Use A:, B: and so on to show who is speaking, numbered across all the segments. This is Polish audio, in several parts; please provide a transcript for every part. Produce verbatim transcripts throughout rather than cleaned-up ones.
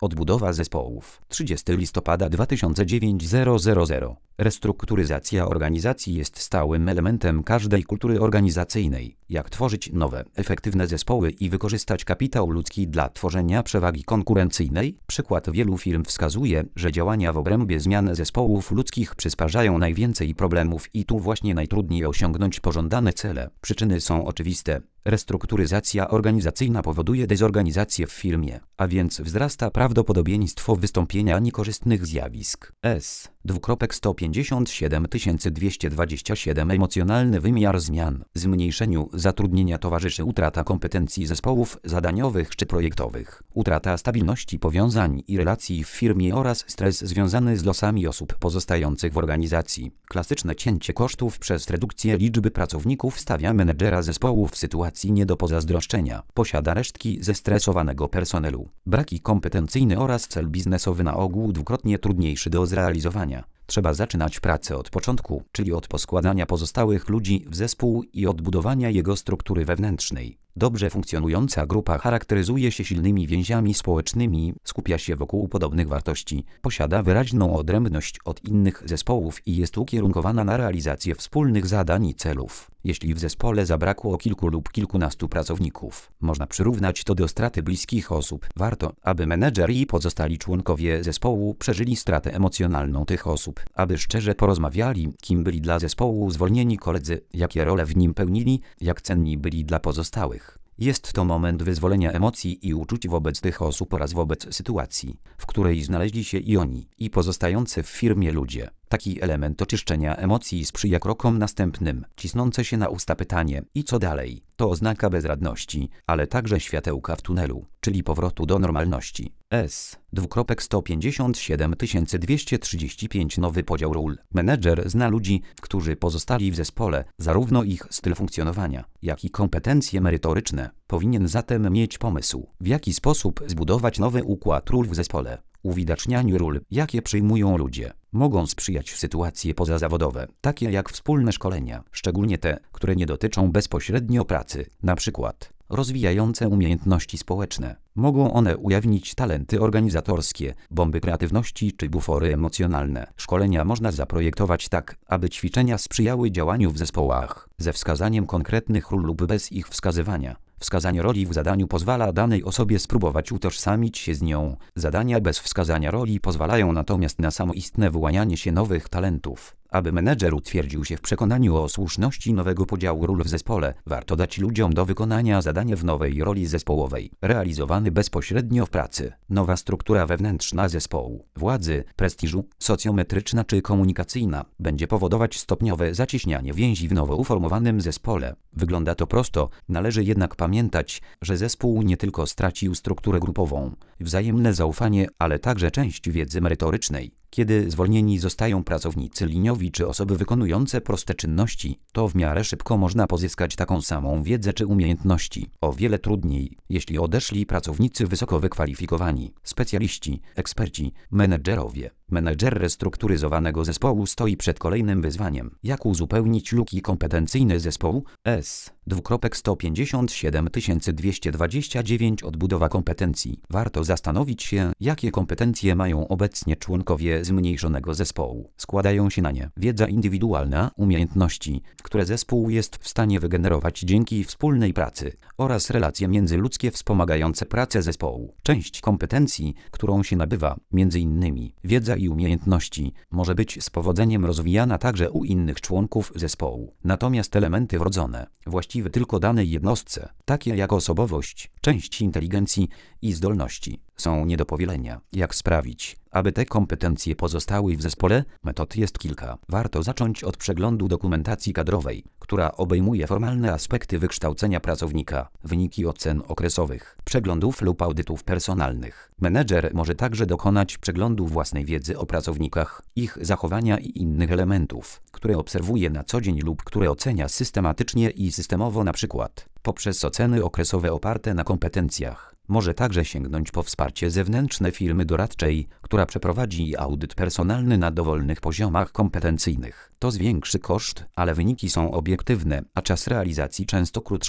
A: Odbudowa zespołów. trzydziestego listopada dwa tysiące dziewiątego. Restrukturyzacja organizacji jest stałym elementem każdej kultury organizacyjnej. Jak tworzyć nowe, efektywne zespoły i wykorzystać kapitał ludzki dla tworzenia przewagi konkurencyjnej? Przykład wielu firm wskazuje, że działania w obrębie zmian zespołów ludzkich przysparzają najwięcej problemów i tu właśnie najtrudniej osiągnąć pożądane cele. Przyczyny są oczywiste. Restrukturyzacja organizacyjna powoduje dezorganizację w firmie, a więc wzrasta prawdopodobieństwo wystąpienia niekorzystnych zjawisk. S. sto pięćdziesiąt siedem tysięcy dwieście dwadzieścia siedem Emocjonalny wymiar zmian. Zmniejszeniu zatrudnienia towarzyszy utrata kompetencji zespołów zadaniowych czy projektowych, utrata stabilności powiązań i relacji w firmie oraz stres związany z losami osób pozostających w organizacji. Klasyczne cięcie kosztów przez redukcję liczby pracowników stawia menedżera zespołu w sytuacji nie do pozazdroszczenia. Posiada resztki zestresowanego personelu. Braki kompetencyjny oraz cel biznesowy na ogół dwukrotnie trudniejszy do zrealizowania. Trzeba zaczynać pracę od początku, czyli od poskładania pozostałych ludzi w zespół i odbudowania jego struktury wewnętrznej. Dobrze funkcjonująca grupa charakteryzuje się silnymi więziami społecznymi, skupia się wokół podobnych wartości, posiada wyraźną odrębność od innych zespołów i jest ukierunkowana na realizację wspólnych zadań i celów. Jeśli w zespole zabrakło kilku lub kilkunastu pracowników, można przyrównać to do straty bliskich osób. Warto, aby menedżer i pozostali członkowie zespołu przeżyli stratę emocjonalną tych osób, aby szczerze porozmawiali, kim byli dla zespołu zwolnieni koledzy, jakie role w nim pełnili, jak cenni byli dla pozostałych. Jest to moment wyzwolenia emocji i uczuć wobec tych osób oraz wobec sytuacji, w której znaleźli się i oni, i pozostający w firmie ludzie. Taki element oczyszczenia emocji sprzyja krokom następnym. Cisnące się na usta pytanie „i co dalej?” to oznaka bezradności, ale także światełka w tunelu, czyli powrotu do normalności. S. sto pięćdziesiąt siedem tysięcy dwieście trzydzieści pięć Nowy podział ról. Menedżer zna ludzi, którzy pozostali w zespole, zarówno ich styl funkcjonowania, jak i kompetencje merytoryczne. Powinien zatem mieć pomysł, w jaki sposób zbudować nowy układ ról w zespole. Uwidacznianiu ról, jakie przyjmują ludzie, mogą sprzyjać sytuacje pozazawodowe, takie jak wspólne szkolenia, szczególnie te, które nie dotyczą bezpośrednio pracy, na przykład rozwijające umiejętności społeczne. Mogą one ujawnić talenty organizatorskie, bomby kreatywności czy bufory emocjonalne. Szkolenia można zaprojektować tak, aby ćwiczenia sprzyjały działaniu w zespołach, ze wskazaniem konkretnych ról lub bez ich wskazywania. Wskazanie roli w zadaniu pozwala danej osobie spróbować utożsamić się z nią. Zadania bez wskazania roli pozwalają natomiast na samoistne wyłanianie się nowych talentów. Aby menedżer utwierdził się w przekonaniu o słuszności nowego podziału ról w zespole, warto dać ludziom do wykonania zadania w nowej roli zespołowej, realizowany bezpośrednio w pracy. Nowa struktura wewnętrzna zespołu, władzy, prestiżu, socjometryczna czy komunikacyjna, będzie powodować stopniowe zacieśnianie więzi w nowo uformowanym zespole. Wygląda to prosto, należy jednak pamiętać, że zespół nie tylko stracił strukturę grupową, wzajemne zaufanie, ale także część wiedzy merytorycznej. Kiedy zwolnieni zostają pracownicy liniowi czy osoby wykonujące proste czynności, to w miarę szybko można pozyskać taką samą wiedzę czy umiejętności. O wiele trudniej, jeśli odeszli pracownicy wysoko wykwalifikowani, specjaliści, eksperci, menedżerowie. Menedżer restrukturyzowanego zespołu stoi przed kolejnym wyzwaniem. Jak uzupełnić luki kompetencyjne zespołu? S. sto pięćdziesiąt siedem tysięcy dwieście dwadzieścia dziewięć Odbudowa kompetencji. Warto zastanowić się, jakie kompetencje mają obecnie członkowie zmniejszonego zespołu. Składają się na nie wiedza indywidualna, umiejętności, które zespół jest w stanie wygenerować dzięki wspólnej pracy, oraz relacje międzyludzkie wspomagające pracę zespołu. Część kompetencji, którą się nabywa, między innymi wiedza i umiejętności, może być z powodzeniem rozwijana także u innych członków zespołu. Natomiast elementy wrodzone, właściwe tylko danej jednostce, takie jak osobowość, część inteligencji i zdolności, są nie do powielenia. Jak sprawić, aby te kompetencje pozostały w zespole? Metod jest kilka. Warto zacząć od przeglądu dokumentacji kadrowej, która obejmuje formalne aspekty wykształcenia pracownika, wyniki ocen okresowych, przeglądów lub audytów personalnych. Menedżer może także dokonać przeglądu własnej wiedzy o pracownikach, ich zachowania i innych elementów, które obserwuje na co dzień lub które ocenia systematycznie i systemowo, na przykład poprzez oceny okresowe oparte na kompetencjach. Może także sięgnąć po wsparcie zewnętrzne firmy doradczej, która przeprowadzi audyt personalny na dowolnych poziomach kompetencyjnych. To zwiększy koszt, ale wyniki są obiektywne, a czas realizacji często krótszy.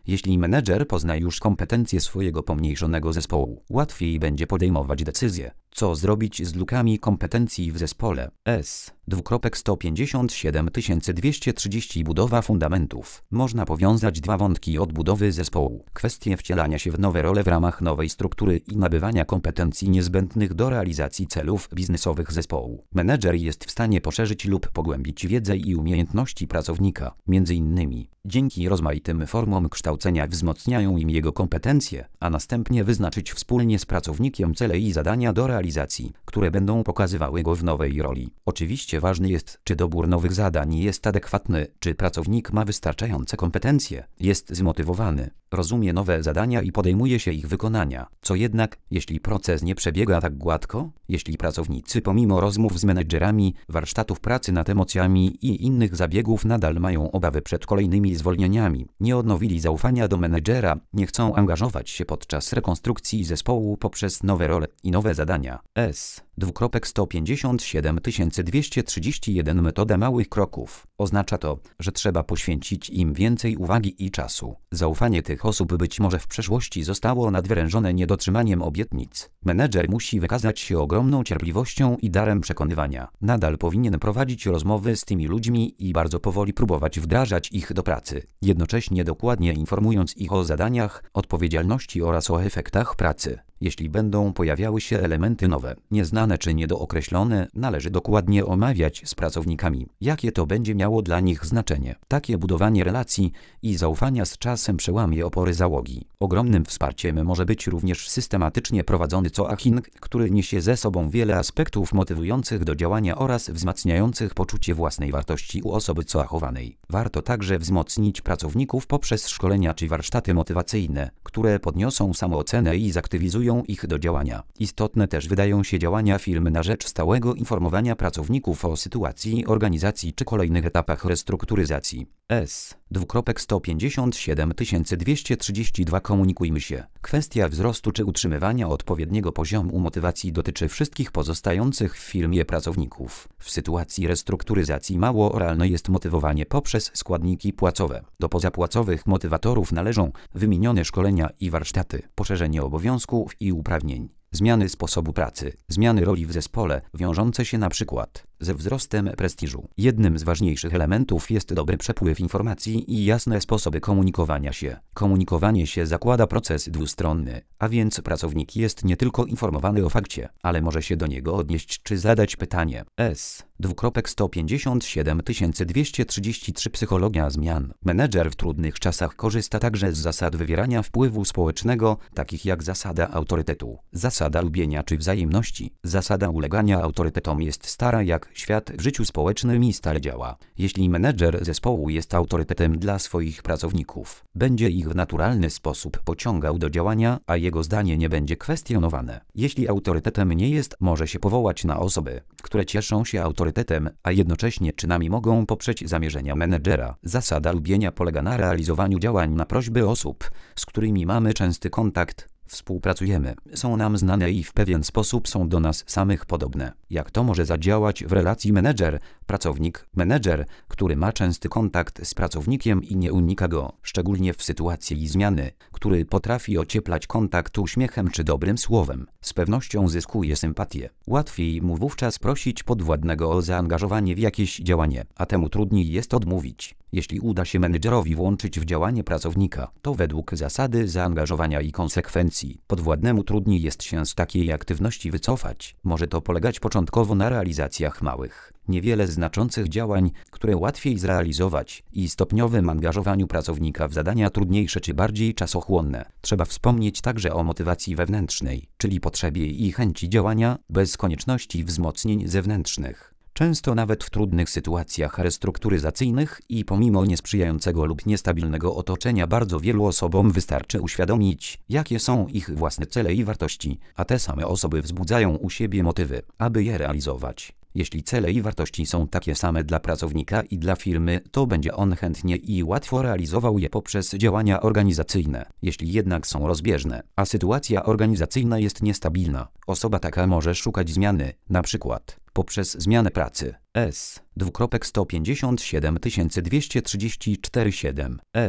A: Jeśli menedżer pozna już kompetencje swojego pomniejszonego zespołu, łatwiej będzie podejmować decyzje, co zrobić z lukami kompetencji w zespole. S. sto pięćdziesiąt siedem tysięcy dwieście trzydzieści Budowa fundamentów. Można powiązać dwa wątki odbudowy zespołu. Kwestie wcielania się w nowe role w ramach nowej struktury i nabywania kompetencji niezbędnych do realizacji celów biznesowych zespołu. Menedżer jest w stanie poszerzyć lub pogłębić wiedzę i umiejętności pracownika. Między innymi dzięki rozmaitym formom kształcenia wzmocniają im jego kompetencje, a następnie wyznaczyć wspólnie z pracownikiem cele i zadania do realizacji, które będą pokazywały go w nowej roli. Oczywiście ważny jest, czy dobór nowych zadań jest adekwatny, czy pracownik ma wystarczające kompetencje, jest zmotywowany, rozumie nowe zadania i podejmuje się ich wykonania. Co jednak, jeśli proces nie przebiega tak gładko, jeśli pracownicy pomimo rozmów z menedżerami, warsztatów pracy nad emocjami i innych zabiegów nadal mają obawy przed kolejnymi zwolnieniami, nie odnowili zaufania do menedżera, nie chcą angażować się podczas rekonstrukcji zespołu poprzez nowe role i nowe zadania. S. sto pięćdziesiąt siedem tysięcy dwieście trzydzieści jeden Metoda małych kroków. Oznacza to, że trzeba poświęcić im więcej uwagi i czasu. Zaufanie tych osób być może w przeszłości zostało nadwyrężone niedotrzymaniem obietnic. Menedżer musi wykazać się ogromną cierpliwością i darem przekonywania. Nadal powinien prowadzić rozmowy z tymi ludźmi i bardzo powoli próbować wdrażać ich do pracy, jednocześnie dokładnie informując ich o zadaniach, odpowiedzialności oraz o efektach pracy. Jeśli będą pojawiały się elementy nowe, nieznane czy niedookreślone, należy dokładnie omawiać z pracownikami, jakie to będzie miało dla nich znaczenie. Takie budowanie relacji i zaufania z czasem przełamie opory załogi. Ogromnym wsparciem może być również systematycznie prowadzony coaching, który niesie ze sobą wiele aspektów motywujących do działania oraz wzmacniających poczucie własnej wartości u osoby coachowanej. Warto także wzmocnić pracowników poprzez szkolenia czy warsztaty motywacyjne, które podniosą samoocenę i zaktywizują ich do działania. Istotne też wydają się działania firmy na rzecz stałego informowania pracowników o sytuacji organizacji czy kolejnych etapach restrukturyzacji. S. sto pięćdziesiąt siedem tysięcy dwieście trzydzieści dwa Komunikujmy się. Kwestia wzrostu czy utrzymywania odpowiedniego poziomu motywacji dotyczy wszystkich pozostających w firmie pracowników. W sytuacji restrukturyzacji mało realne jest motywowanie poprzez składniki płacowe. Do pozapłacowych motywatorów należą wymienione szkolenia i warsztaty, poszerzenie obowiązków i uprawnień, zmiany sposobu pracy, zmiany roli w zespole, wiążące się na przykład ze wzrostem prestiżu. Jednym z ważniejszych elementów jest dobry przepływ informacji i jasne sposoby komunikowania się. Komunikowanie się zakłada proces dwustronny, a więc pracownik jest nie tylko informowany o fakcie, ale może się do niego odnieść czy zadać pytanie. S. sto pięćdziesiąt siedem tysięcy dwieście trzydzieści trzy Psychologia zmian. Menedżer w trudnych czasach korzysta także z zasad wywierania wpływu społecznego, takich jak zasada autorytetu, zasada lubienia czy wzajemności. Zasada ulegania autorytetom jest stara jak świat w życiu społecznym i stale działa. Jeśli menedżer zespołu jest autorytetem dla swoich pracowników, będzie ich w naturalny sposób pociągał do działania, a jego zdanie nie będzie kwestionowane. Jeśli autorytetem nie jest, może się powołać na osoby, które cieszą się autorytetem, a jednocześnie czynami mogą poprzeć zamierzenia menedżera. Zasada lubienia polega na realizowaniu działań na prośby osób, z którymi mamy częsty kontakt, współpracujemy, są nam znane i w pewien sposób są do nas samych podobne. Jak to może zadziałać w relacji menedżer-pracownik? Menedżer, który ma częsty kontakt z pracownikiem i nie unika go, szczególnie w sytuacji zmiany, który potrafi ocieplać kontakt uśmiechem czy dobrym słowem, z pewnością zyskuje sympatię. Łatwiej mu wówczas prosić podwładnego o zaangażowanie w jakieś działanie, a temu trudniej jest odmówić. Jeśli uda się menedżerowi włączyć w działanie pracownika, to według zasady zaangażowania i konsekwencji podwładnemu trudniej jest się z takiej aktywności wycofać. Może to polegać początkowo na realizacjach małych, niewiele znaczących działań, które łatwiej zrealizować, i stopniowym angażowaniu pracownika w zadania trudniejsze czy bardziej czasochłonne. Trzeba wspomnieć także o motywacji wewnętrznej, czyli potrzebie i chęci działania bez konieczności wzmocnień zewnętrznych. Często nawet w trudnych sytuacjach restrukturyzacyjnych i pomimo niesprzyjającego lub niestabilnego otoczenia bardzo wielu osobom wystarczy uświadomić, jakie są ich własne cele i wartości, a te same osoby wzbudzają u siebie motywy, aby je realizować. Jeśli cele i wartości są takie same dla pracownika i dla firmy, to będzie on chętnie i łatwo realizował je poprzez działania organizacyjne. Jeśli jednak są rozbieżne, a sytuacja organizacyjna jest niestabilna, osoba taka może szukać zmiany, na przykład poprzez zmianę pracy. S. sto pięćdziesiąt siedem tysięcy dwieście trzydzieści cztery siedem. S.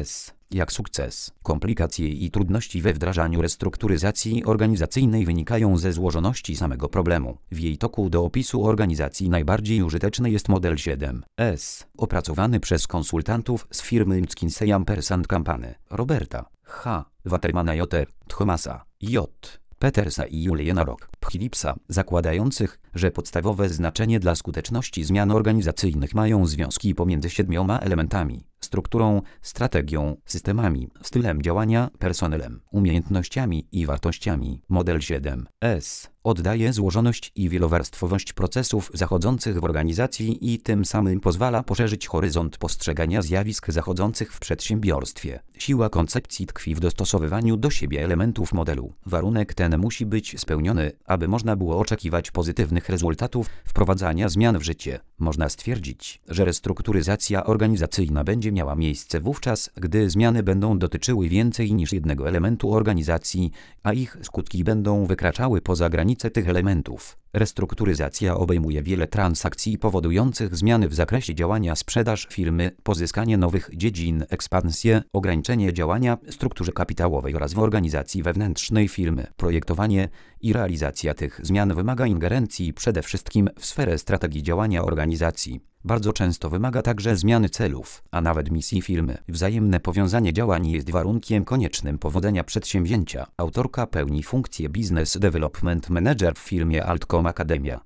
A: jak sukces. Komplikacje i trudności we wdrażaniu restrukturyzacji organizacyjnej wynikają ze złożoności samego problemu. W jej toku do opisu organizacji najbardziej użyteczny jest model siedem S, opracowany przez konsultantów z firmy McKinsey and Company, Roberta H. Watermana J. Thomasa J. Petersa i Juliana Rock Philipsa, zakładających, że podstawowe znaczenie dla skuteczności zmian organizacyjnych mają związki pomiędzy siedmioma elementami: strukturą, strategią, systemami, stylem działania, personelem, umiejętnościami i wartościami. Model siedem S oddaje złożoność i wielowarstwowość procesów zachodzących w organizacji i tym samym pozwala poszerzyć horyzont postrzegania zjawisk zachodzących w przedsiębiorstwie. Siła koncepcji tkwi w dostosowywaniu do siebie elementów modelu. Warunek ten musi być spełniony, aby można było oczekiwać pozytywnych rezultatów wprowadzania zmian w życie. Można stwierdzić, że restrukturyzacja organizacyjna będzie miała miejsce wówczas, gdy zmiany będą dotyczyły więcej niż jednego elementu organizacji, a ich skutki będą wykraczały poza granice tych elementów. Restrukturyzacja obejmuje wiele transakcji powodujących zmiany w zakresie działania, sprzedaż firmy, pozyskanie nowych dziedzin, ekspansję, ograniczenie działania w strukturze kapitałowej oraz w organizacji wewnętrznej firmy. Projektowanie i realizacja tych zmian wymaga ingerencji przede wszystkim w sferę strategii działania organizacji. Bardzo często wymaga także zmiany celów, a nawet misji firmy. Wzajemne powiązanie działań jest warunkiem koniecznym powodzenia przedsięwzięcia. Autorka pełni funkcję Business Development Manager w firmie Altcom Academia.